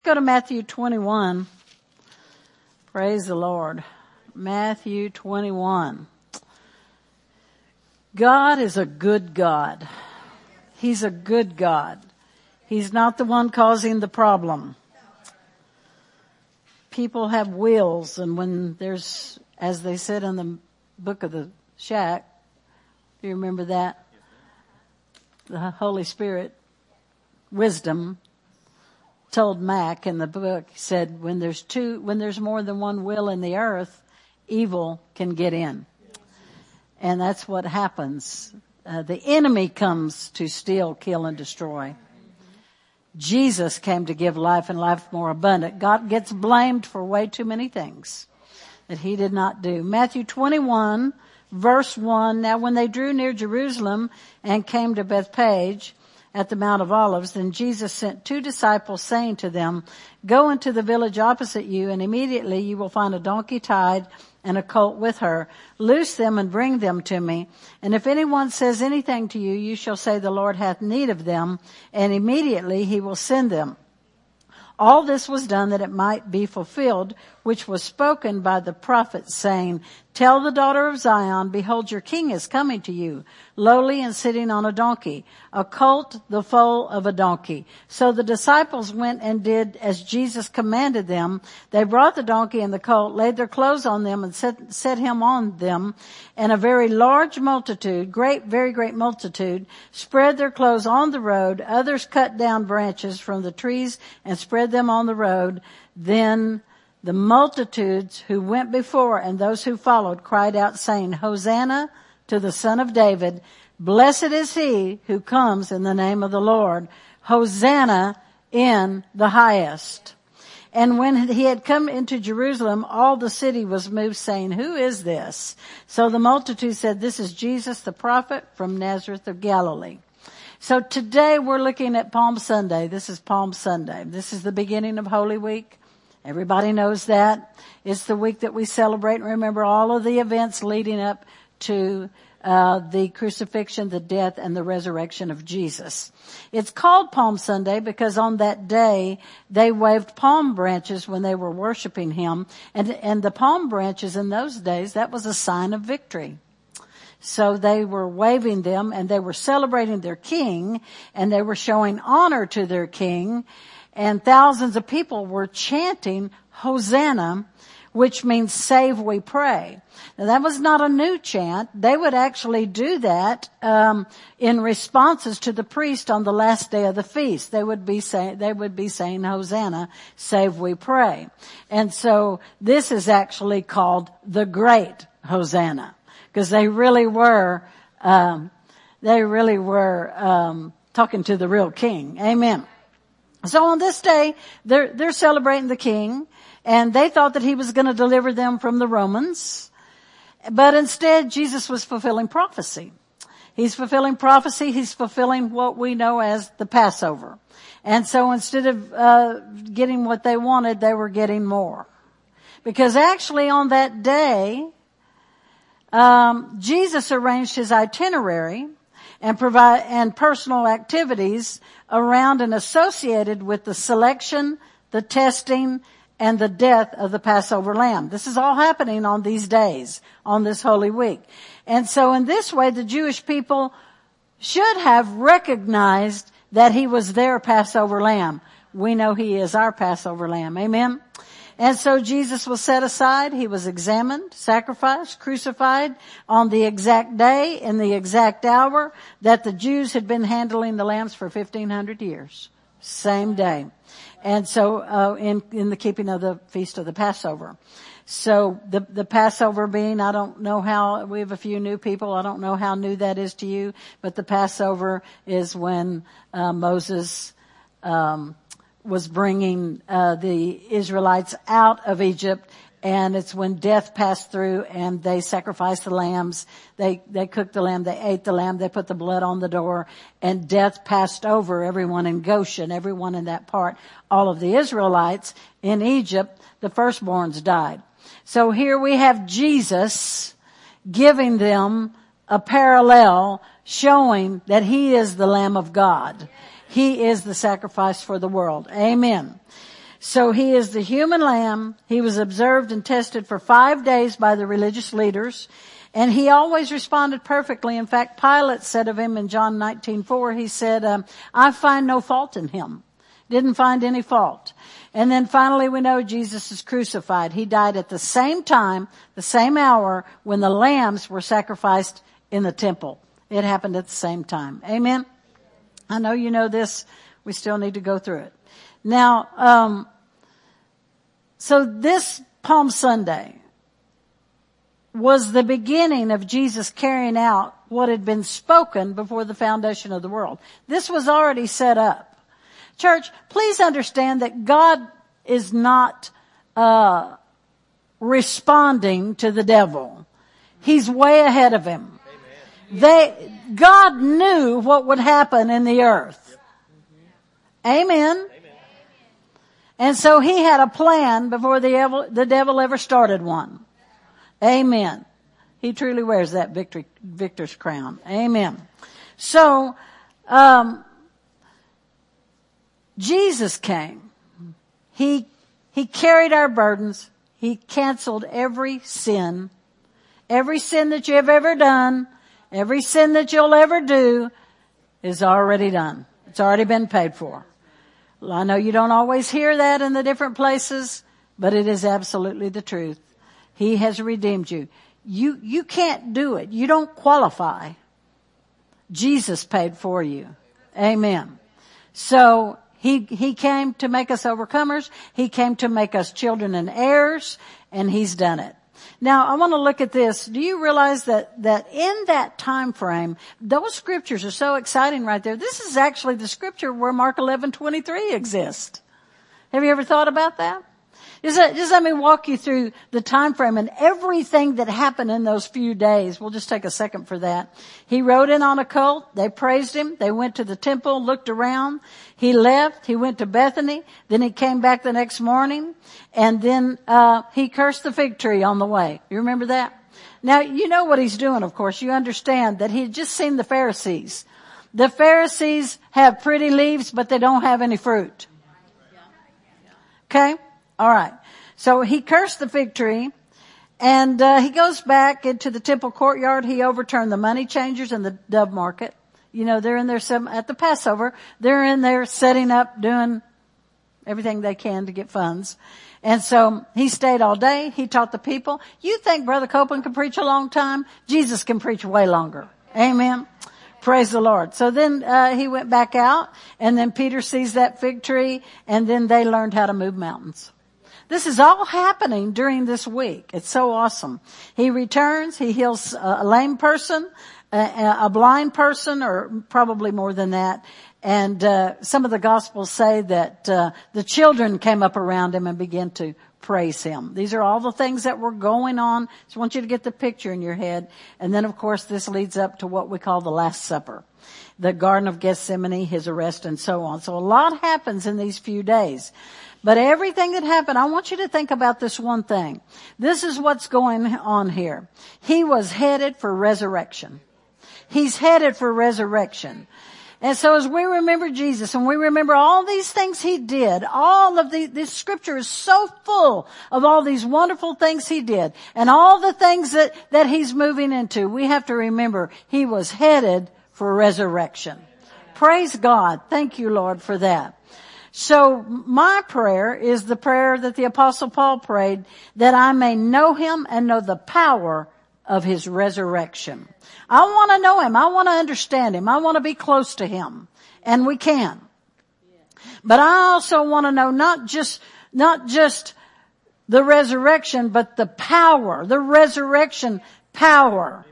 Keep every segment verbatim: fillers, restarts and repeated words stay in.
Go to Matthew twenty-one. Praise the Lord. Matthew twenty-one. God is a good God. He's a good God. He's not the one causing the problem. People have wills, and when there's, as they said in the book of the shack, do you remember that? The Holy Spirit, wisdom, told Mac in the book, he said, when there's two, when there's more than one will in the earth, evil can get in. And that's what happens. Uh, the enemy comes to steal, kill, and destroy. Jesus came to give life and life more abundant. God gets blamed for way too many things that he did not do. Matthew twenty-one, verse one, now when they drew near Jerusalem and came to Bethphage at the Mount of Olives, then Jesus sent two disciples, saying to them, go into the village opposite you, and immediately you will find a donkey tied and a colt with her. Loose them and bring them to me. And if anyone says anything to you, you shall say, the Lord hath need of them, and immediately he will send them. All this was done that it might be fulfilled, which was spoken by the prophet, saying, tell the daughter of Zion, behold, your king is coming to you, lowly and sitting on a donkey, a colt, the foal of a donkey. So the disciples went and did as Jesus commanded them. They brought the donkey and the colt, laid their clothes on them, and set, set him on them. And a very large multitude, great, very great multitude, spread their clothes on the road. Others cut down branches from the trees and spread them on the road. Then the multitudes who went before and those who followed cried out, saying, Hosanna to the Son of David. Blessed is he who comes in the name of the Lord. Hosanna in the highest. And when he had come into Jerusalem, all the city was moved, saying, who is this? So the multitude said, this is Jesus the prophet from Nazareth of Galilee. So today we're looking at Palm Sunday. This is Palm Sunday. This is the beginning of Holy Week. Everybody knows that. It's the week that we celebrate and remember all of the events leading up to uh the crucifixion, the death, and the resurrection of Jesus. It's called Palm Sunday because on that day they waved palm branches when they were worshiping him. And, and the palm branches in those days, that was a sign of victory. So they were waving them and they were celebrating their king and they were showing honor to their king. And thousands of people were chanting Hosanna, which means save, we pray. Now that was not a new chant. They would actually do that um in responses to the priest on the last day of the feast. They would be saying, they would be saying Hosanna, save, we pray. And so this is actually called the Great Hosanna because they really were, um they really were um talking to the real king. Amen. So on this day, they're, they're celebrating the king, and they thought that he was going to deliver them from the Romans. But instead, Jesus was fulfilling prophecy. He's fulfilling prophecy. He's fulfilling what we know as the Passover. And so instead of uh getting what they wanted, they were getting more. Because actually on that day, um Jesus arranged his itinerary and provide and personal activities around and associated with the selection, the testing, and the death of the Passover lamb. This is all happening on these days, on this Holy Week. And so in this way, the Jewish people should have recognized that he was their Passover lamb. We know he is our Passover lamb. Amen. And so Jesus was set aside. He was examined, sacrificed, crucified on the exact day, in the exact hour that the Jews had been handling the lambs for fifteen hundred years. Same day. And so, uh, in, in the keeping of the feast of the Passover. So the, the Passover being, I don't know how, we have a few new people. I don't know how new that is to you, but the Passover is when, uh, Moses, um, was bringing uh the Israelites out of Egypt, and it's when death passed through and they sacrificed the lambs. They they cooked the lamb, they ate the lamb, they put the blood on the door, and death passed over everyone in Goshen, everyone in that part. All of the Israelites in Egypt, the firstborns died. So here we have Jesus giving them a parallel showing that he is the Lamb of God. He is the sacrifice for the world. Amen. So he is the human lamb. He was observed and tested for five days by the religious leaders. And he always responded perfectly. In fact, Pilate said of him in John nineteen four, he said, um, I find no fault in him. Didn't find any fault. And then finally we know Jesus is crucified. He died at the same time, the same hour when the lambs were sacrificed in the temple. It happened at the same time. Amen. I know you know this. We still need to go through it. Now, um, so this Palm Sunday was the beginning of Jesus carrying out what had been spoken before the foundation of the world. This was already set up. Church, please understand that God is not uh responding to the devil. He's way ahead of him. Amen. They, God knew what would happen in the earth. Amen. Amen. And so he had a plan before the devil, the devil ever started one. Amen. He truly wears that victory, victor's crown. Amen. So, um, Jesus came. He, he carried our burdens. He canceled every sin. Every sin that you have ever done, every sin that you'll ever do is already done. It's already been paid for. Well, I know you don't always hear that in the different places, but it is absolutely the truth. He has redeemed you. You, you can't do it. You don't qualify. Jesus paid for you. Amen. So, He, he came to make us overcomers. He came to make us children and heirs, and he's done it. Now, I want to look at this. Do you realize that, that in that time frame, those scriptures are so exciting right there. This is actually the scripture where Mark eleven twenty-three exists. Have you ever thought about that? Just, just let me walk you through the time frame and everything that happened in those few days. We'll just take a second for that. He rode in on a colt. They praised him. They went to the temple, looked around. He left. He went to Bethany. Then he came back the next morning. And then uh he cursed the fig tree on the way. You remember that? Now, you know what he's doing, of course. You understand that he had just seen the Pharisees. The Pharisees have pretty leaves, but they don't have any fruit. Okay? All right. So he cursed the fig tree, and uh, he goes back into the temple courtyard. He overturned the money changers in the dove market. You know, they're in there some, at the Passover. They're in there setting up, doing everything they can to get funds. And so he stayed all day. He taught the people. You think Brother Copeland can preach a long time? Jesus can preach way longer. Amen. Praise the Lord. So then uh, he went back out, and then Peter sees that fig tree, and then they learned how to move mountains. This is all happening during this week. It's so awesome. He returns. He heals a lame person, a, a blind person, or probably more than that. And uh, some of the Gospels say that uh, the children came up around him and began to praise him. These are all the things that were going on. Just want you to get the picture in your head. And then, of course, this leads up to what we call the Last Supper, the Garden of Gethsemane, his arrest, and so on. So a lot happens in these few days. But everything that happened, I want you to think about this one thing. This is what's going on here. He was headed for resurrection. He's headed for resurrection. And so as we remember Jesus and we remember all these things he did, all of the, this scripture is so full of all these wonderful things he did and all the things that, that he's moving into. We have to remember he was headed for resurrection. Praise God. Thank you, Lord, for that. So my prayer is the prayer that the Apostle Paul prayed, that I may know him and know the power of his resurrection. I want to know him. I want to understand him. I want to be close to him. And we can. But I also want to know not just, not just the resurrection, but the power, the resurrection power.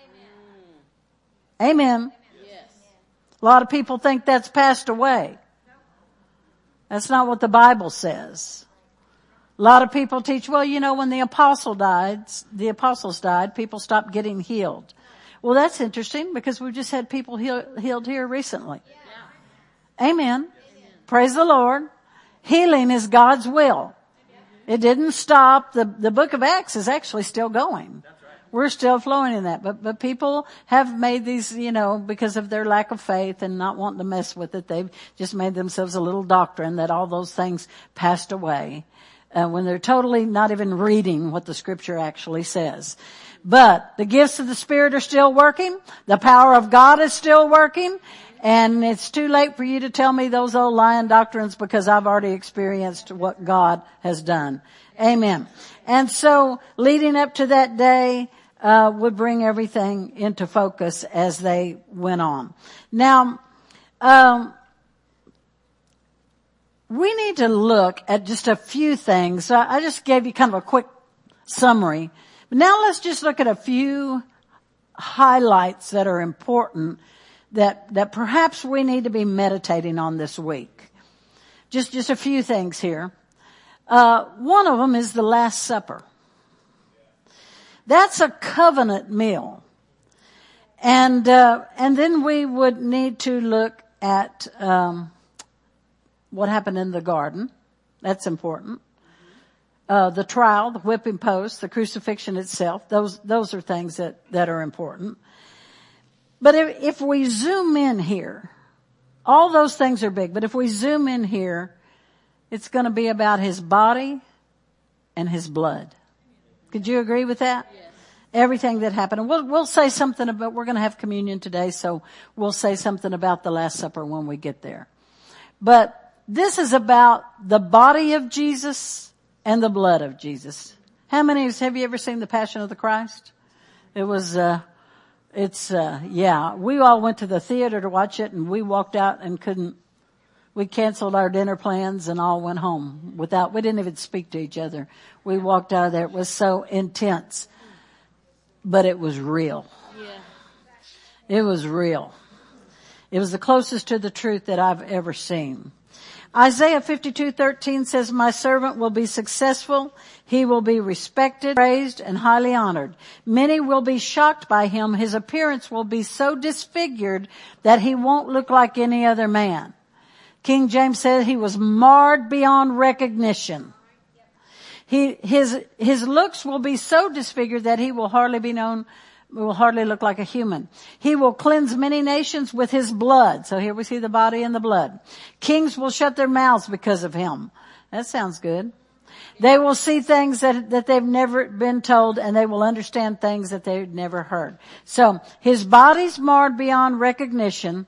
Amen. Amen. A lot of people think that's passed away. That's not what the Bible says. A lot of people teach, well, you know, when the apostle died, the apostles died, people stopped getting healed. Well, that's interesting because we've just had people heal, healed here recently. Yeah. Amen. Amen. Praise the Lord. Healing is God's will. It didn't stop. The, the book of Acts is actually still going. We're still flowing in that. But, but people have made these, you know, because of their lack of faith and not wanting to mess with it, they've just made themselves a little doctrine that all those things passed away. Uh, when they're totally not even reading what the scripture actually says. But the gifts of the Spirit are still working. The power of God is still working. And it's too late for you to tell me those old lying doctrines because I've already experienced what God has done. Amen. And so leading up to that day, uh, would bring everything into focus as they went on. Now, um, we need to look at just a few things. So I just gave you kind of a quick summary. But now let's just look at a few highlights that are important that, that perhaps we need to be meditating on this week. Just, just a few things here. Uh, one of them is the Last Supper. That's a covenant meal. And, uh, and then we would need to look at, um, what happened in the garden. That's important. Uh, the trial, the whipping post, the crucifixion itself. Those, those are things that, that are important. But if, if we zoom in here, all those things are big, but if we zoom in here, it's going to be about his body and his blood. Could you agree with that? Yes. Everything that happened. And we'll, we'll say something about, we're going to have communion today, so we'll say something about the Last Supper when we get there. But this is about the body of Jesus and the blood of Jesus. How many have you ever seen The Passion of the Christ? It was, uh, it's, uh, yeah, we all went to the theater to watch it and we walked out and couldn't, we canceled our dinner plans and all went home without, we didn't even speak to each other. We walked out of there. It was so intense, but it was real. Yeah. It was real. It was the closest to the truth that I've ever seen. Isaiah fifty-two thirteen says, my servant will be successful. He will be respected, praised, and highly honored. Many will be shocked by him. His appearance will be so disfigured that he won't look like any other man. King James said he was marred beyond recognition. He, his, his looks will be so disfigured that he will hardly be known, will hardly look like a human. He will cleanse many nations with his blood. So here we see the body and the blood. Kings will shut their mouths because of him. That sounds good. They will see things that, that they've never been told, and they will understand things that they've never heard. So his body's marred beyond recognition.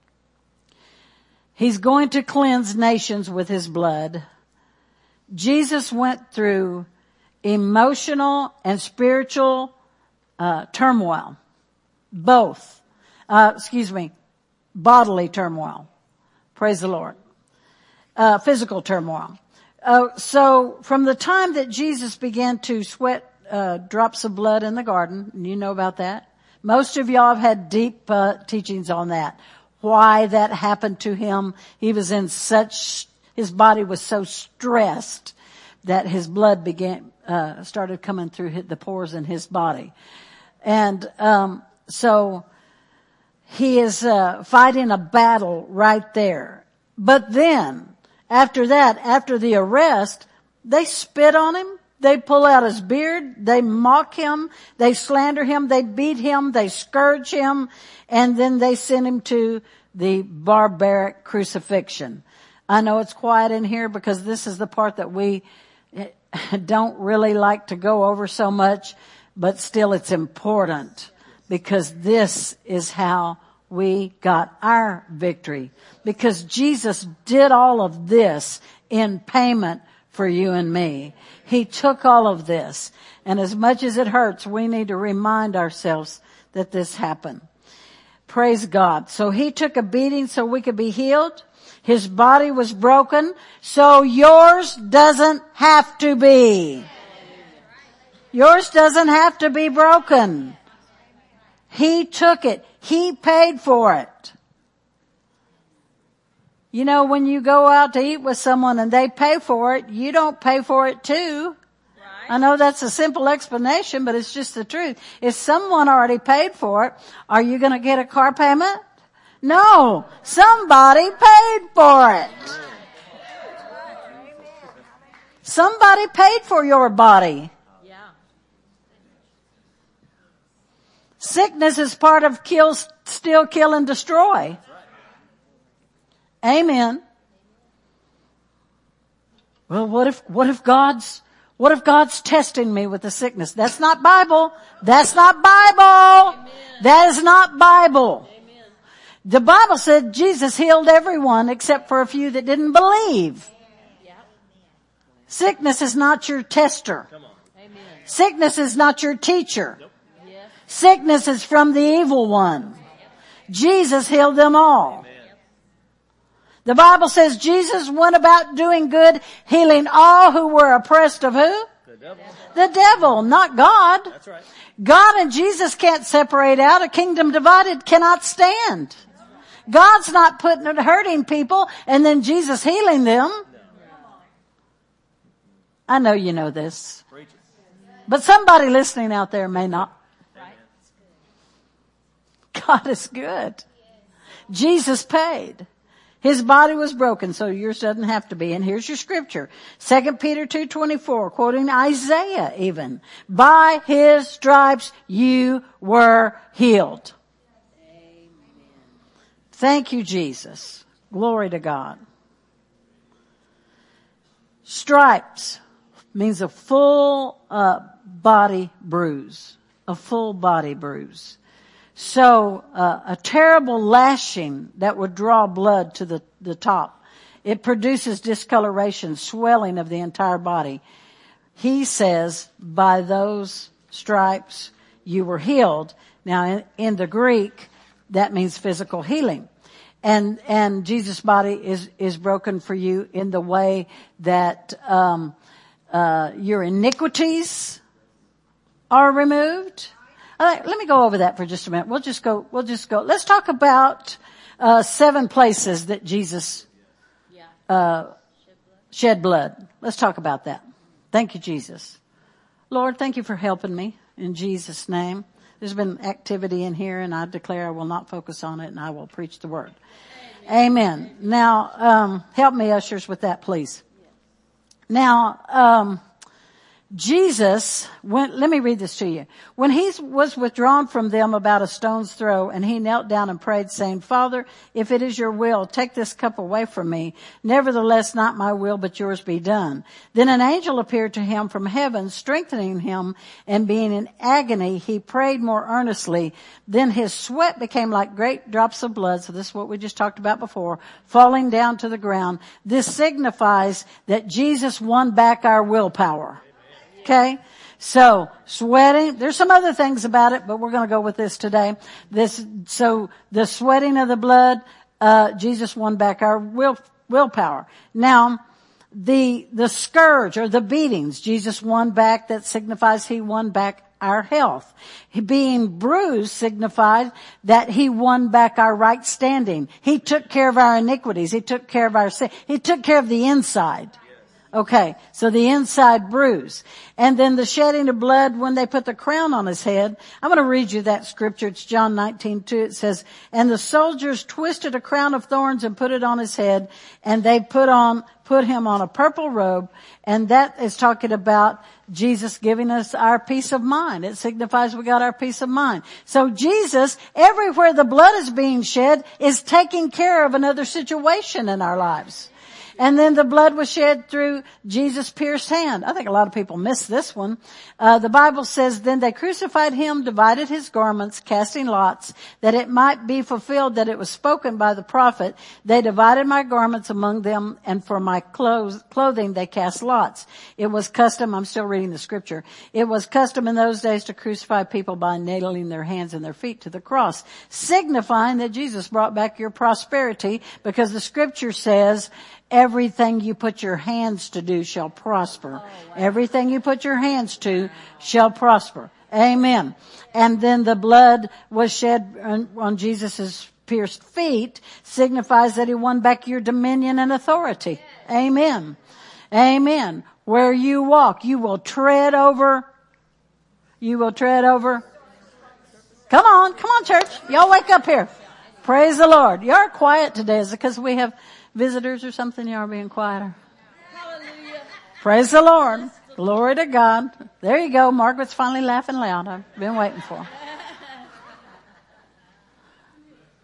He's going to cleanse nations with his blood. Jesus went through emotional and spiritual uh, turmoil. Both. Uh, excuse me. Bodily turmoil. Praise the Lord. Uh, physical turmoil. Uh, so from the time that Jesus began to sweat uh, drops of blood in the garden, and you know about that. Most of y'all have had deep uh, teachings on that. Why that happened to him. He was in such, his body was so stressed that his blood began, uh, started coming through the pores in his body. And, um, so he is, uh, fighting a battle right there. But then, after that, after the arrest, they spit on him. They pull out his beard. They mock him. They slander him. They beat him. They scourge him. And then they send him to the barbaric crucifixion. I know it's quiet in here because this is the part that we don't really like to go over so much, but still it's important because this is how we got our victory. Because Jesus did all of this in payment for you and me. He took all of this. And as much as it hurts, we need to remind ourselves that this happened. Praise God. So he took a beating so we could be healed. His body was broken, so yours doesn't have to be. Yours doesn't have to be broken. He took it. He paid for it. You know, when you go out to eat with someone and they pay for it, you don't pay for it too. Right. I know that's a simple explanation, but it's just the truth. If someone already paid for it, are you going to get a car payment? No. Somebody paid for it. Somebody paid for your body. Sickness is part of kill, steal, kill, and destroy. Amen. Well, what if, what if God's, what if God's testing me with a sickness? That's not Bible. That's not Bible. Amen. That is not Bible. Amen. The Bible said Jesus healed everyone except for a few that didn't believe. Yeah. Sickness is not your tester. Come on. Amen. Sickness is not your teacher. Nope. Yeah. Sickness is from the evil one. Jesus healed them all. Amen. The Bible says Jesus went about doing good, healing all who were oppressed of who? The devil. The devil, not God. That's right. God and Jesus can't separate out. A kingdom divided cannot stand. God's not putting it hurting people and then Jesus healing them. I know you know this. But somebody listening out there may not. God is good. Jesus paid. His body was broken, so yours doesn't have to be. And here's your scripture. Second Peter two twenty-four, quoting Isaiah even. By his stripes you were healed. Amen. Thank you, Jesus. Glory to God. Stripes means a full uh, body bruise. A full body bruise. So uh, a terrible lashing that would draw blood to the, the top. It produces discoloration, swelling of the entire body. He says, by those stripes you were healed. Now in, in the Greek, that means physical healing. And, and Jesus' body is, is broken for you in the way that, um, uh, your iniquities are removed. Let me go over that for just a minute. We'll just go, we'll just go. Let's talk about, uh, seven places that Jesus, uh, shed blood. Let's talk about that. Thank you, Jesus. Lord, thank you for helping me in Jesus' name. There's been activity in here and I declare I will not focus on it and I will preach the word. Amen. Amen. Now, um, help me ushers with that, please. Now, um, Jesus went, let me read this to you. When he was withdrawn from them about a stone's throw and he knelt down and prayed saying, Father, if it is your will, take this cup away from me. Nevertheless, not my will, but yours be done. Then an angel appeared to him from heaven, strengthening him, and being in agony, he prayed more earnestly. Then his sweat became like great drops of blood. So this is what we just talked about before, falling down to the ground. This signifies that Jesus won back our willpower. Okay, so sweating, there's some other things about it, but we're going to go with this today. This, so the sweating of the blood, uh, Jesus won back our will, willpower. Now, the, the scourge or the beatings, Jesus won back, that signifies he won back our health. He, being bruised signified that he won back our right standing. He took care of our iniquities. He took care of our sin. He took care of the inside. Okay, so the inside bruise. And then the shedding of blood when they put the crown on his head. I'm going to read you that scripture. It's John nineteen two. It says, and the soldiers twisted a crown of thorns and put it on his head, and they put on, put him on a purple robe. And that is talking about Jesus giving us our peace of mind. It signifies we got our peace of mind. So Jesus, everywhere the blood is being shed, is taking care of another situation in our lives. And then the blood was shed through Jesus' pierced hand. I think a lot of people miss this one. Uh, the Bible says, then they crucified him, divided his garments, casting lots, that it might be fulfilled that it was spoken by the prophet. They divided my garments among them, and for my clothes, clothing they cast lots. It was custom, I'm still reading the scripture. It was custom in those days to crucify people by nailing their hands and their feet to the cross, signifying that Jesus brought back your prosperity, because the scripture says, everything you put your hands to do shall prosper. Oh, wow. Everything you put your hands to shall prosper. Amen. And then the blood was shed on, on Jesus' pierced feet, signifies that he won back your dominion and authority. Amen. Amen. Where you walk, you will tread over, you will tread over. Come on, come on church. Y'all wake up here. Praise the Lord. You're quiet today. Is it because we have visitors or something? You are being quieter. Hallelujah. Praise the Lord. Glory to God. There you go. Margaret's finally laughing loud. I've been waiting for her.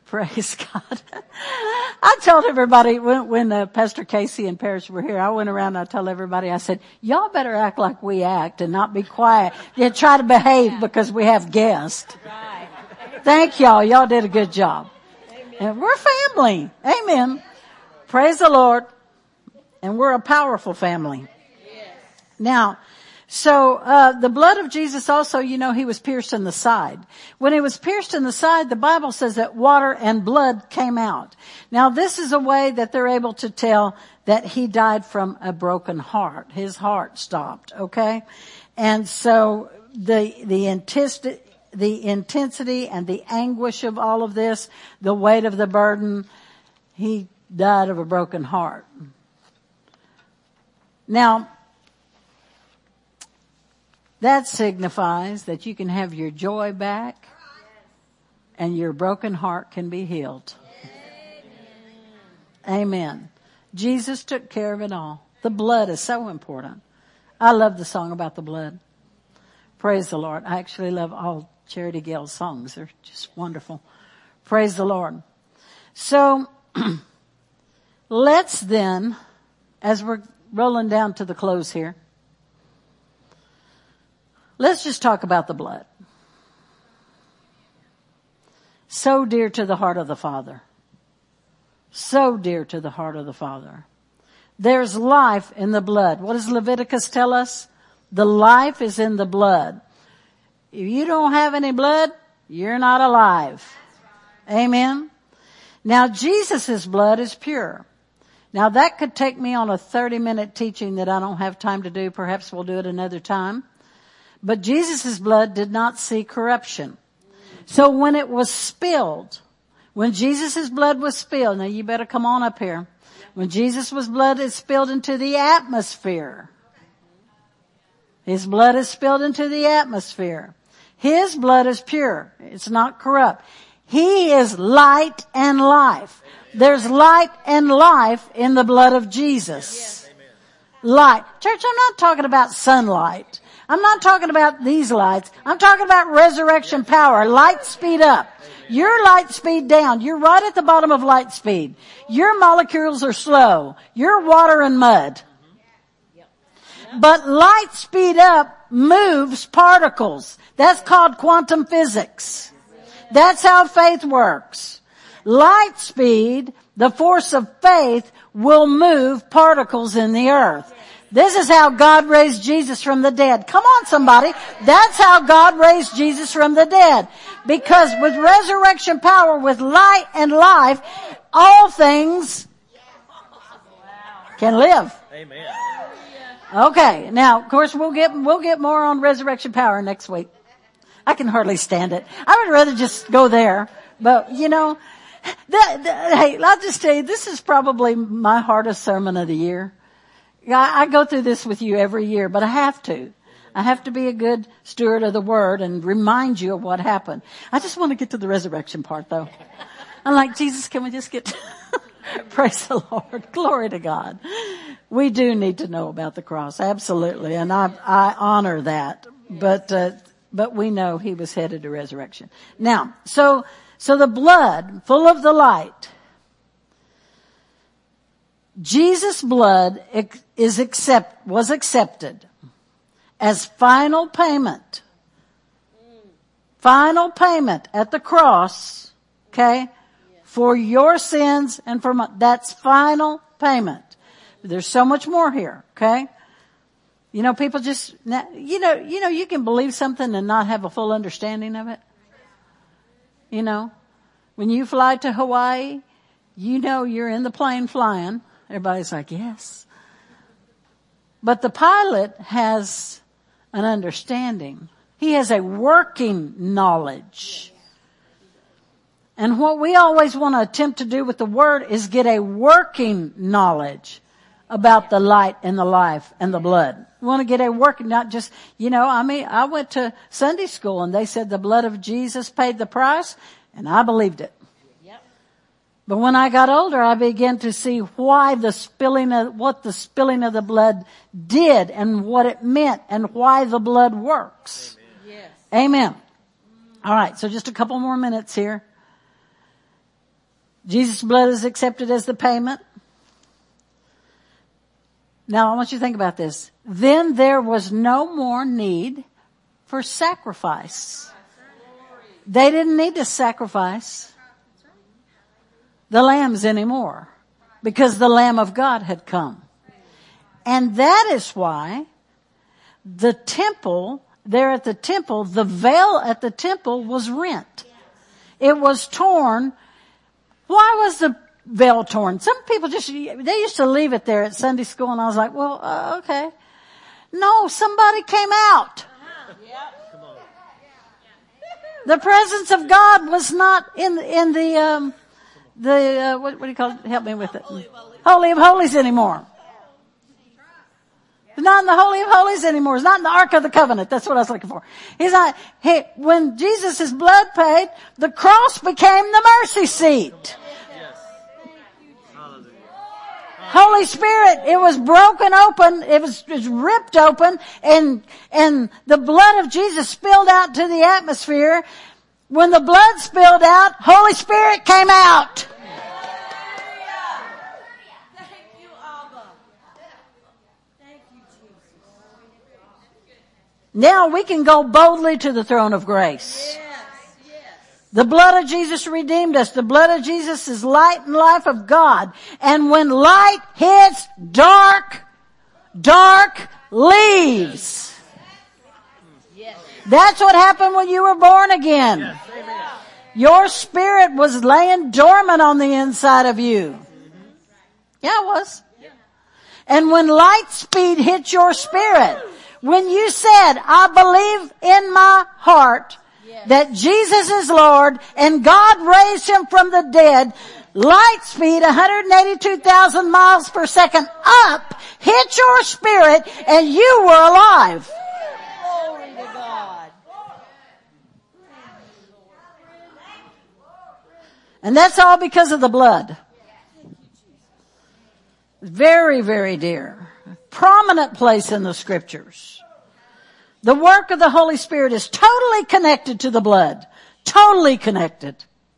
Praise God. I told everybody when, when uh, Pastor Casey and Parrish were here, I went around and I told everybody, I said, y'all better act like we act and not be quiet. Yeah, try to behave because we have guests. Right. Thank y'all. Y'all did a good job. Amen. And we're family. Amen. Praise the Lord. And we're a powerful family. Yes. Now, So, uh, the blood of Jesus also, you know, he was pierced in the side. When he was pierced in the side, the Bible says that water and blood came out. Now, this is a way that they're able to tell that he died from a broken heart. His heart stopped, okay? And so, the, the intensity, the intensity and the anguish of all of this, the weight of the burden, he died of a broken heart. Now, that signifies that you can have your joy back and your broken heart can be healed. Amen. Amen. Jesus took care of it all. The blood is so important. I love the song about the blood. Praise the Lord. I actually love all Charity Gale's songs. They're just wonderful. Praise the Lord. So, let's then, as we're rolling down to the close here, let's just talk about the blood. So dear to the heart of the Father. So dear to the heart of the Father. There's life in the blood. What does Leviticus tell us? The life is in the blood. If you don't have any blood, you're not alive. Amen. Now, Jesus' blood is pure. Now, that could take me on a thirty minute teaching that I don't have time to do. Perhaps we'll do it another time. But Jesus' blood did not see corruption. So when it was spilled, when Jesus' blood was spilled, now you better come on up here. When Jesus' blood is spilled into the atmosphere, his blood is spilled into the atmosphere. His blood is pure. It's not corrupt. He is light and life. There's light and life in the blood of Jesus. Light. Church, I'm not talking about sunlight. I'm not talking about these lights. I'm talking about resurrection power. Light speed up. Your light speed down. You're right at the bottom of light speed. Your molecules are slow. You're water and mud. But light speed up moves particles. That's called quantum physics. That's how faith works. Light speed, the force of faith, will move particles in the earth. This is how God raised Jesus from the dead. Come on, somebody. That's how God raised Jesus from the dead. Because with resurrection power, with light and life, all things can live. Amen. Okay. Now, of course, we'll get, we'll get more on resurrection power next week. I can hardly stand it. I would rather just go there. But, you know, that, that, hey, I'll just tell you, this is probably my hardest sermon of the year. I go through this with you every year, but I have to. I have to be a good steward of the word and remind you of what happened. I just want to get to the resurrection part though. I'm like, Jesus, can we just get to praise the Lord. Glory to God. We do need to know about the cross. Absolutely. And I, I honor that. But, uh, but we know he was headed to resurrection. Now, so, so the blood full of the light, Jesus' blood is accept, was accepted as final payment. Final payment at the cross, okay, for your sins and for my, that's final payment. There's so much more here, okay? You know, people just, you know, you know, you can believe something and not have a full understanding of it. You know, when you fly to Hawaii, you know you're in the plane flying. Everybody's like, yes. But the pilot has an understanding. He has a working knowledge. And what we always want to attempt to do with the word is get a working knowledge about the light and the life and the blood. We want to get a working, not just, you know, I mean, I went to Sunday school and they said the blood of Jesus paid the price, and I believed it. But when I got older, I began to see why the spilling of, what the spilling of the blood did and what it meant and why the blood works. Amen. Yes. Amen. All right. So just a couple more minutes here. Jesus' blood is accepted as the payment. Now I want you to think about this. Then there was no more need for sacrifice. They didn't need to sacrifice the lambs anymore because the Lamb of God had come. And that is why the temple, there at the temple, the veil at the temple was rent. It was torn. Why was the veil torn? Some people just, they used to leave it there at Sunday school, and I was like, well, uh, okay. No, somebody came out. The presence of God was not in, in the, um, the, uh, what, what do you call it? Help me with it. Holy of Holies anymore. It's not in the Holy of Holies anymore. It's not in the Ark of the Covenant. That's what I was looking for. He's not, he, when Jesus' blood paid, the cross became the mercy seat. Holy Spirit, it was broken open, it was, it was ripped open, and, and the blood of Jesus spilled out to the atmosphere. When the blood spilled out, Holy Spirit came out. Now we can go boldly to the throne of grace. The blood of Jesus redeemed us. The blood of Jesus is light and life of God. And when light hits dark, dark leaves. That's what happened when you were born again. Your spirit was laying dormant on the inside of you. Yeah, it was. And when light speed hit your spirit, when you said, I believe in my heart that Jesus is Lord and God raised him from the dead, light speed, one hundred eighty-two thousand miles per second up, hit your spirit and you were alive. Glory to God. And that's all because of the blood. Very, very dear. Prominent place in the scriptures. The work of the Holy Spirit is totally connected to the blood. Totally connected.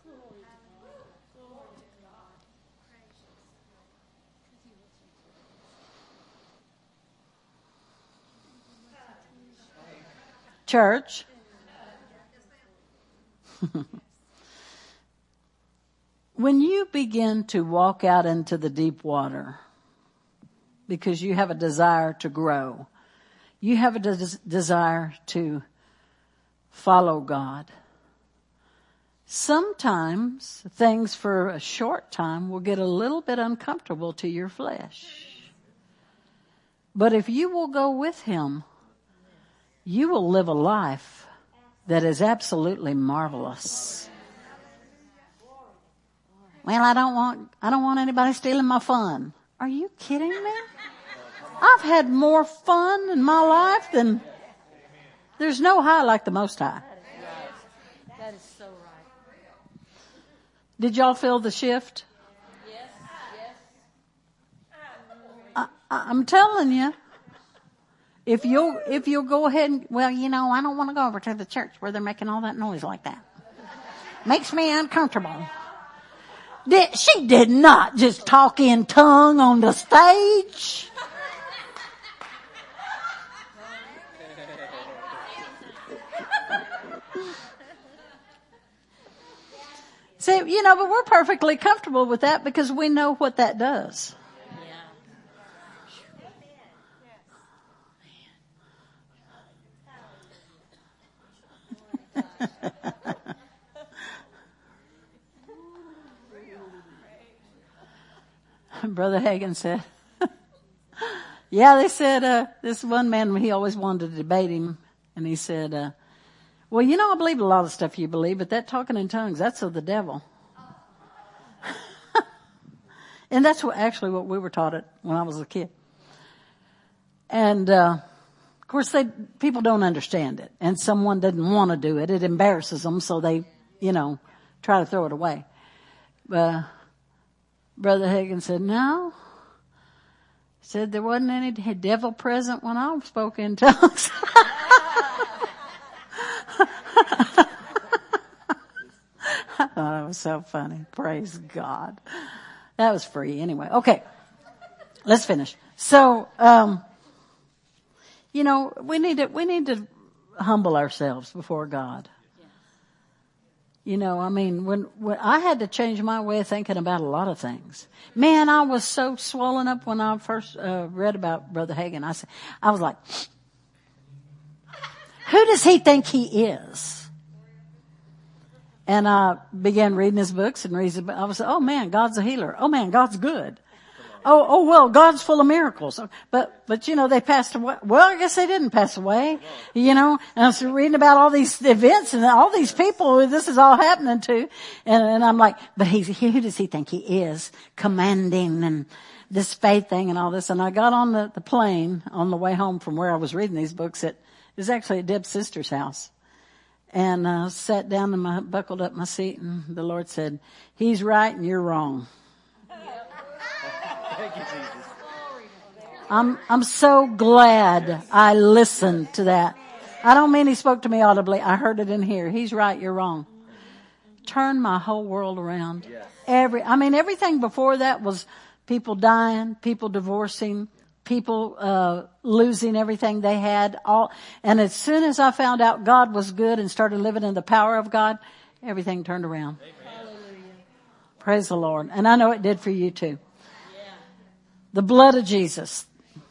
Church. When you begin to walk out into the deep water, because you have a desire to grow, you have a des- desire to follow God. Sometimes things for a short time will get a little bit uncomfortable to your flesh. But if you will go with him, you will live a life that is absolutely marvelous. Well, I don't want, I don't want anybody stealing my fun. Are you kidding me? I've had more fun in my life than, there's no high like the Most High. That is so right. Did y'all feel the shift? Yes, yes. I, I'm telling you, if you'll, if you'll go ahead and, well, you know, I don't want to go over to the church where they're making all that noise like that. Makes me uncomfortable. Did, she did not just talk in tongue on the stage. See, you know, but we're perfectly comfortable with that because we know what that does. Brother Hagin said, yeah, they said, uh, this one man, he always wanted to debate him. And he said, uh, well, you know, I believe a lot of stuff you believe, but that talking in tongues, that's of the devil. And that's what actually what we were taught it when I was a kid. And, uh, of course they, people don't understand it. And someone doesn't want to do it. It embarrasses them. So they, you know, try to throw it away. But, uh, Brother Hagin said, no. He said there wasn't any devil present when I spoke in tongues. I thought was so funny. Praise God. That was free anyway. Okay. Let's finish. So, um, you know, we need to, we need to humble ourselves before God. You know, I mean, when, when I had to change my way of thinking about a lot of things. Man, I was so swollen up when I first uh, read about Brother Hagin. I said, I was like, who does he think he is? And I began reading his books and reading. I was, oh man, God's a healer. Oh man, God's good. Oh, oh well, God's full of miracles. But, but you know, they passed away. Well, I guess they didn't pass away, you know, and I was reading about all these events and all these people who this is all happening to. And, and I'm like, but he's, who does he think he is? Commanding and this faith thing and all this. And I got on the, the plane on the way home from where I was reading these books. It was actually at Deb's sister's house. And I uh, sat down and my, buckled up my seat and the Lord said, he's right and you're wrong. Thank you, Jesus. I'm, I'm so glad I listened to that. I don't mean he spoke to me audibly. I heard it in here. He's right. You're wrong. Turned my whole world around. Yes. Every, I mean, everything before that was people dying, people divorcing, people, uh, losing everything they had. All, and as soon as I found out God was good and started living in the power of God, everything turned around. Hallelujah. Praise the Lord. And I know it did for you too. The blood of Jesus.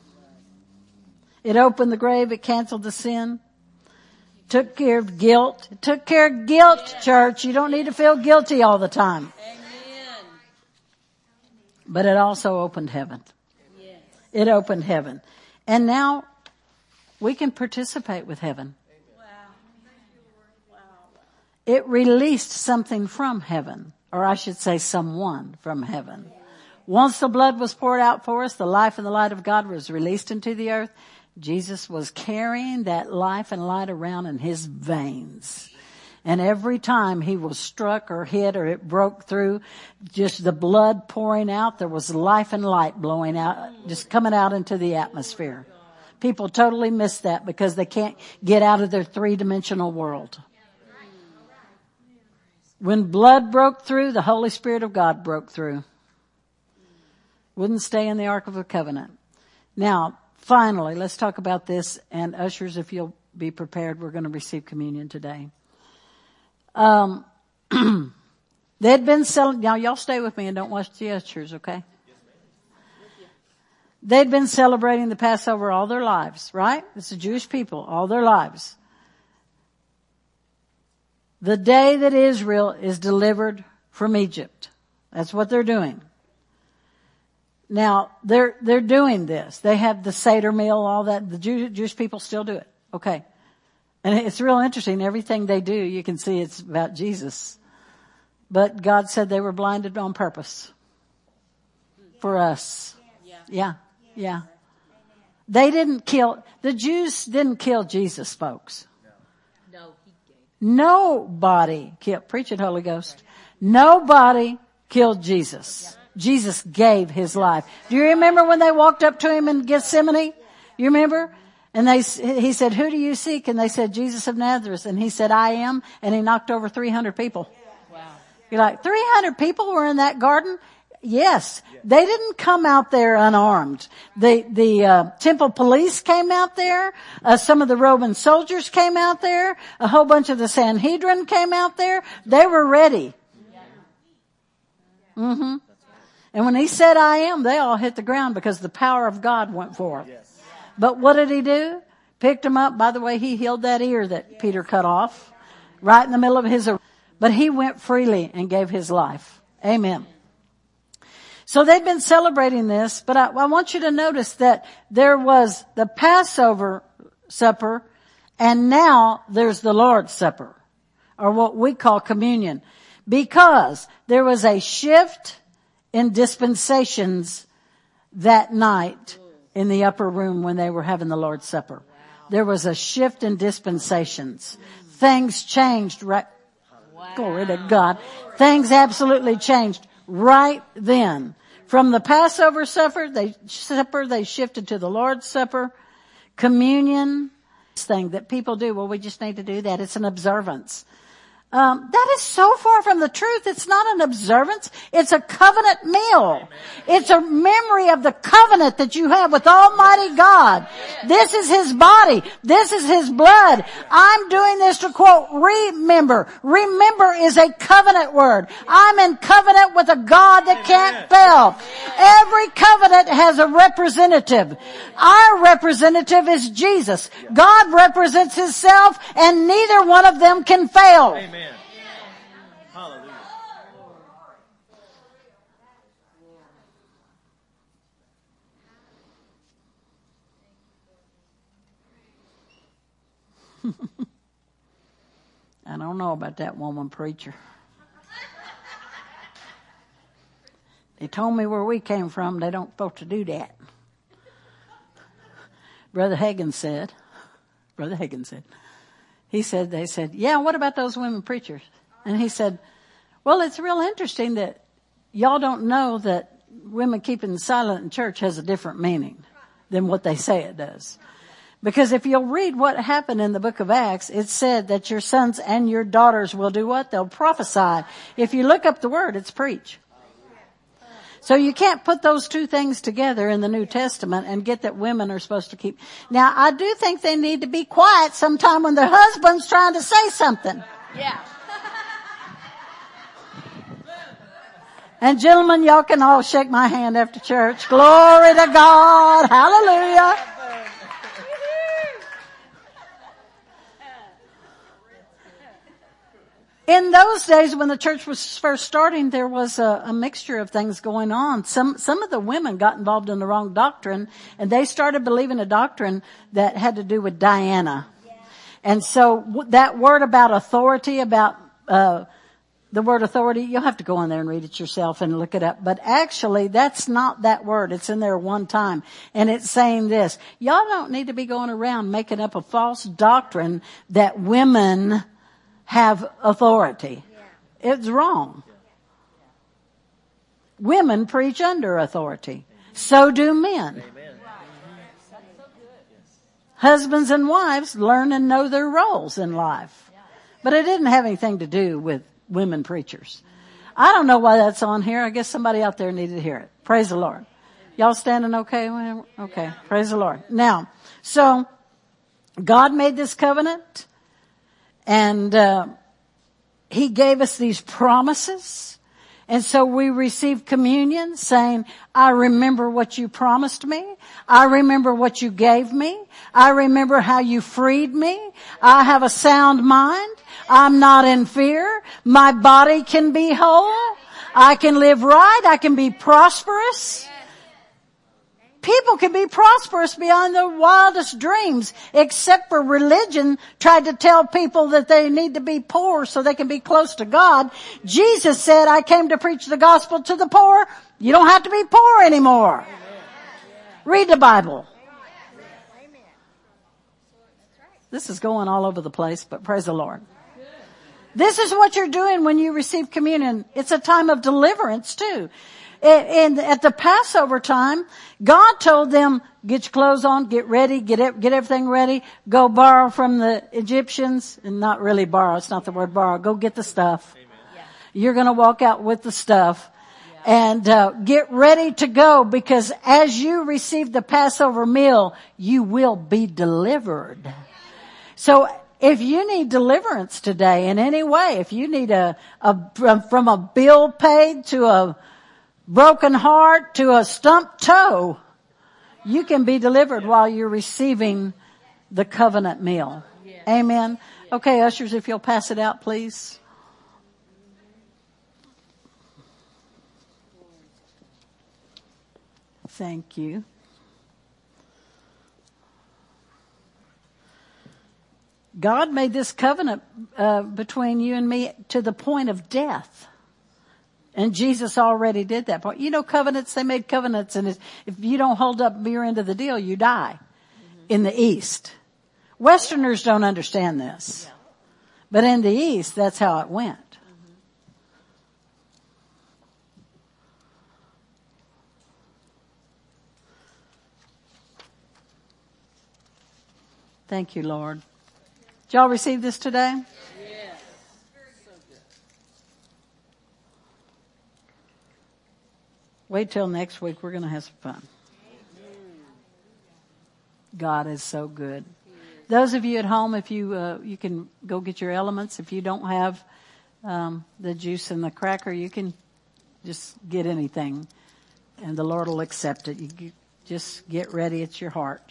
It opened the grave. It canceled the sin. Took care of guilt. It took care of guilt, yes. Church. You don't need to feel guilty all the time. Amen. But it also opened heaven. Yes. It opened heaven. And now we can participate with heaven. Wow. Wow. It released something from heaven. Or I should say someone from heaven. Once the blood was poured out for us, the life and the light of God was released into the earth. Jesus was carrying that life and light around in his veins. And every time he was struck or hit or it broke through, just the blood pouring out, there was life and light blowing out, just coming out into the atmosphere. People totally miss that because they can't get out of their three-dimensional world. When blood broke through, the Holy Spirit of God broke through. Wouldn't stay in the Ark of the Covenant. Now, finally, let's talk about this. And ushers, if you'll be prepared, we're going to receive communion today. Um, they'd been selling, now y'all stay with me and don't watch the ushers, okay? They'd been celebrating the Passover all their lives, right? It's the Jewish people, all their lives. The day that Israel is delivered from Egypt. That's what they're doing. Now, they're, they're doing this. They have the Seder meal, all that. The Jew, Jewish people still do it. Okay. And it's real interesting. Everything they do, you can see it's about Jesus. But God said they were blinded on purpose. For us. Yeah. Yeah. They didn't kill, the Jews didn't kill Jesus, folks. No, he gave. Nobody killed, preach it, Holy Ghost. Nobody killed Jesus. Jesus gave his life. Do you remember when they walked up to him in Gethsemane? You remember? And they, he said, who do you seek? And they said, Jesus of Nazareth. And he said, I am. And he knocked over three hundred people. Wow. You're like, three hundred people were in that garden? Yes. They didn't come out there unarmed. The, the, uh, temple police came out there. Uh, some of the Roman soldiers came out there. A whole bunch of the Sanhedrin came out there. They were ready. Mm-hmm. And when he said, I am, they all hit the ground because the power of God went forth. Yes. But what did he do? Picked him up. By the way, he healed that ear that Peter cut off right in the middle of his, but he went freely and gave his life. Amen. So they've been celebrating this, but I, I want you to notice that there was the Passover supper and now there's the Lord's Supper, or what we call communion, because there was a shift in dispensations that night in the upper room when they were having the Lord's Supper. There was a shift in dispensations. Things changed right, wow. Glory to God. Things absolutely changed right then. From the Passover supper, they, supper, they shifted to the Lord's Supper. Communion, thing that people do. Well, we just need to do that. It's an observance. Um, that is so far from the truth. It's not an observance. It's a covenant meal. It's a memory of the covenant that you have with Almighty God. This is His body. This is His blood. I'm doing this to quote, remember. Remember is a covenant word. I'm in covenant with a God that can't fail. Every covenant has a representative. Our representative is Jesus. God represents Himself, and neither one of them can fail. Amen. Hallelujah. I don't know about that woman preacher. They told me where we came from, they don't supposed to do that. Brother Hagin said, Brother Hagin said, he said, they said, yeah, what about those women preachers? And he said, well, it's real interesting that y'all don't know that women keeping silent in church has a different meaning than what they say it does. Because if you'll read what happened in the book of Acts, it said that your sons and your daughters will do what? They'll prophesy. If you look up the word, it's preach. So you can't put those two things together in the New Testament and get that women are supposed to keep. Now, I do think they need to be quiet sometime when their husband's trying to say something. Yeah. And gentlemen, y'all can all shake my hand after church. Glory to God. Hallelujah. In those days when the church was first starting, there was a, a mixture of things going on. Some, some of the women got involved in the wrong doctrine, and they started believing a doctrine that had to do with Diana. And so that word about authority, about, uh, the word authority, you'll have to go in there and read it yourself and look it up. But actually, that's not that word. It's in there one time. And it's saying this. Y'all don't need to be going around making up a false doctrine that women have authority. Yeah. It's wrong. Yeah. Women preach under authority. So do men. Amen. Husbands and wives learn and know their roles in life. But it didn't have anything to do with women preachers. I don't know why that's on here. I guess somebody out there needed to hear it. Praise the Lord. Y'all standing okay? Okay. Praise the Lord. Now, so God made this covenant. And uh, He gave us these promises. And so we received communion saying, I remember what you promised me. I remember what you gave me. I remember how you freed me. I have a sound mind. I'm not in fear. My body can be whole. I can live right. I can be prosperous. People can be prosperous beyond their wildest dreams, except for religion tried to tell people that they need to be poor so they can be close to God. Jesus said, I came to preach the gospel to the poor. You don't have to be poor anymore. Amen. Read the Bible. Amen. This is going all over the place, but praise the Lord. This is what you're doing when you receive communion. It's a time of deliverance too. And at the Passover time, God told them, get your clothes on, get ready, get it, get everything ready, go borrow from the Egyptians, and not really borrow, it's not the word borrow, go get the stuff. Yeah. You're gonna walk out with the stuff. Yeah. And, uh, get ready to go, because as you receive the Passover meal, you will be delivered. So, if you need deliverance today in any way, if you need a, a, from a bill paid to a broken heart to a stumped toe, you can be delivered while you're receiving the covenant meal. Yes. Amen. Yes. Okay, ushers, if you'll pass it out, please. Thank you. God made this covenant uh, between you and me to the point of death. And Jesus already did that part. You know, covenants, they made covenants, and if you don't hold up your end of the deal, you die. Mm-hmm. In the East. Westerners don't understand this. Yeah. But in the East, that's how it went. Mm-hmm. Thank you, Lord. Did y'all receive this today? Yes. Wait till next week. We're going to have some fun. God is so good. Those of you at home, if you uh, you can go get your elements. If you don't have um, the juice and the cracker, you can just get anything, and the Lord will accept it. You g- just get ready. It's your heart.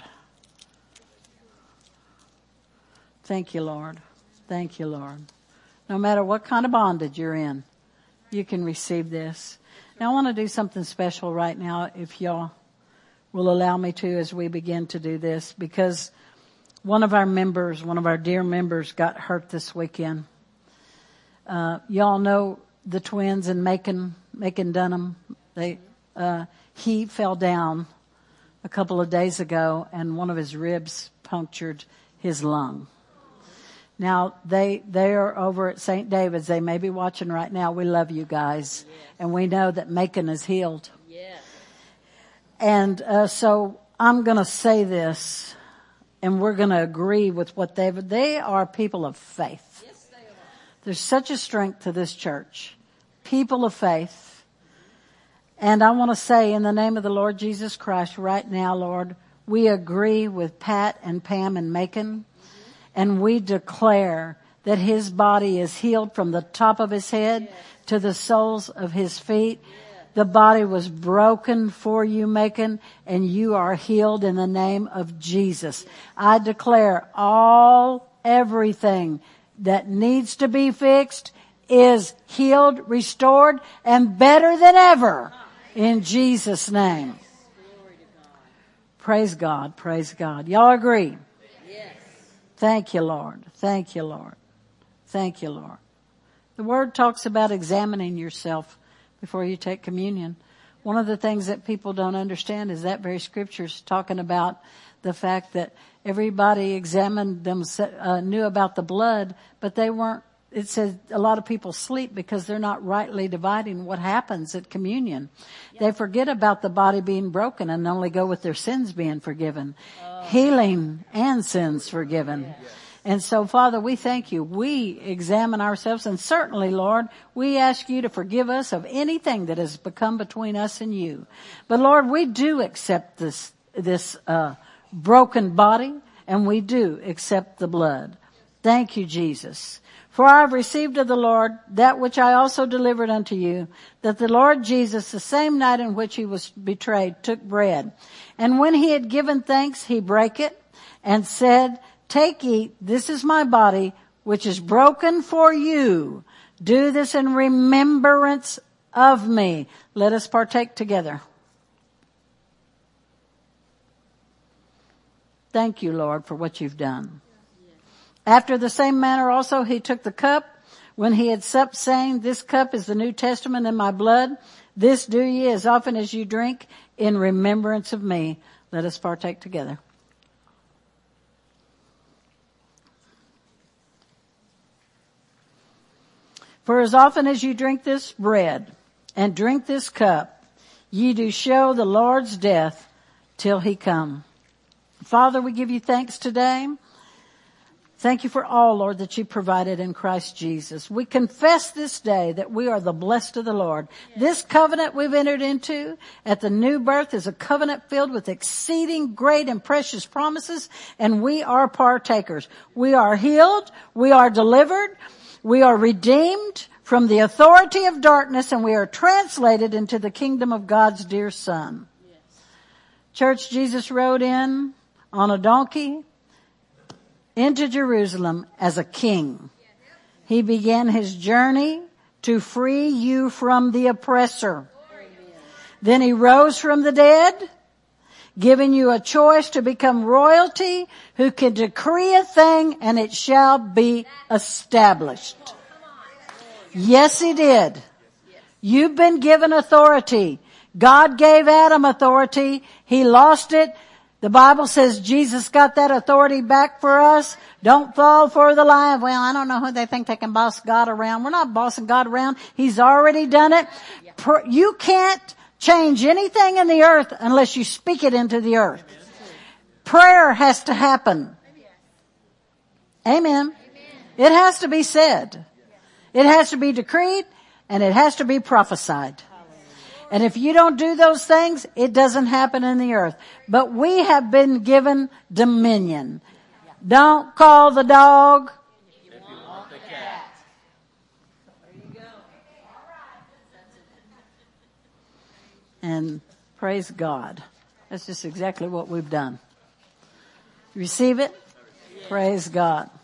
Thank you, Lord. Thank you, Lord. No matter what kind of bondage you're in, you can receive this. Now, I want to do something special right now, if y'all will allow me to, as we begin to do this, because one of our members, one of our dear members got hurt this weekend. Uh, y'all know the twins in Macon, Macon Dunham. They, uh, he fell down a couple of days ago and one of his ribs punctured his lung. Now, they, they are over at Saint David's. They may be watching right now. We love you guys. Yes. And we know that Macon is healed. Yes. And, uh, so I'm gonna say this, and we're gonna agree with what they've, they are people of faith. Yes, they are. There's such a strength to this church. People of faith. And I want to say in the name of the Lord Jesus Christ right now, Lord, we agree with Pat and Pam and Macon. And we declare that his body is healed from the top of his head yes. to the soles of his feet. Yes. The body was broken for you, Macon, and you are healed in the name of Jesus. Yes. I declare all, everything that needs to be fixed is healed, restored, and better than ever in Jesus' name. Praise God, praise God. Y'all agree? Thank you, Lord. Thank you, Lord. Thank you, Lord. The Word talks about examining yourself before you take communion. One of the things that people don't understand is that very scripture's talking about the fact that everybody examined them, uh, knew about the blood, but they weren't. It says a lot of people sleep because they're not rightly dividing what happens at communion. Yep. They forget about the body being broken and only go with their sins being forgiven. Oh. Healing and sins forgiven. Yes. And so, Father, we thank you. We examine ourselves, and certainly, Lord, we ask you to forgive us of anything that has become between us and you. But Lord, we do accept this, this, uh, broken body, and we do accept the blood. Thank you, Jesus. For I have received of the Lord that which I also delivered unto you, that the Lord Jesus, the same night in which he was betrayed, took bread. And when he had given thanks, he brake it and said, Take, eat, this is my body, which is broken for you. Do this in remembrance of me. Let us partake together. Thank you, Lord, for what you've done. After the same manner also he took the cup when he had supped, saying, This cup is the New Testament in my blood. This do ye as often as you drink in remembrance of me. Let us partake together. For as often as you drink this bread and drink this cup, ye do show the Lord's death till he come. Father, we give you thanks today. Thank you for all, Lord, that you provided in Christ Jesus. We confess this day that we are the blessed of the Lord. Yes. This covenant we've entered into at the new birth is a covenant filled with exceeding great and precious promises, and we are partakers. We are healed. We are delivered. We are redeemed from the authority of darkness, and we are translated into the kingdom of God's dear Son. Yes. Church, Jesus rode in on a donkey into Jerusalem as a king. He began his journey to free you from the oppressor. Then he rose from the dead, giving you a choice to become royalty who can decree a thing and it shall be established. Yes, he did. You've been given authority. God gave Adam authority. He lost it. The Bible says Jesus got that authority back for us. Don't fall for the lie. Well, I don't know who they think they can boss God around. We're not bossing God around. He's already done it. You can't change anything in the earth unless you speak it into the earth. Prayer has to happen. Amen. It has to be said. It has to be decreed, and it has to be prophesied. And if you don't do those things, it doesn't happen in the earth. But we have been given dominion. Don't call the dog. If you want the cat. There you go. And praise God. That's just exactly what we've done. Receive it? Praise God.